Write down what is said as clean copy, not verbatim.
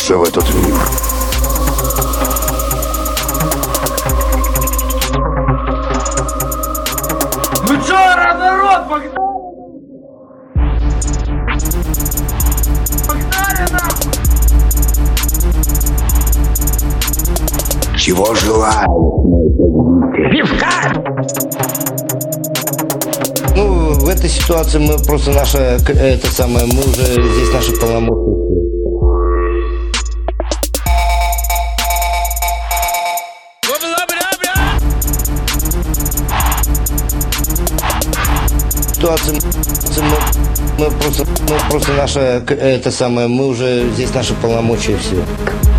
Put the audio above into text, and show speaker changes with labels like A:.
A: вернуться в этот мир.
B: Ну чё, народ, погнали! Погнали нахуй!
A: Чего желаешь?
B: Пивка!
C: Ну, в этой ситуации мы просто мы уже здесь наши полномочия. Ситуация мы просто мы уже здесь наши полномочия все.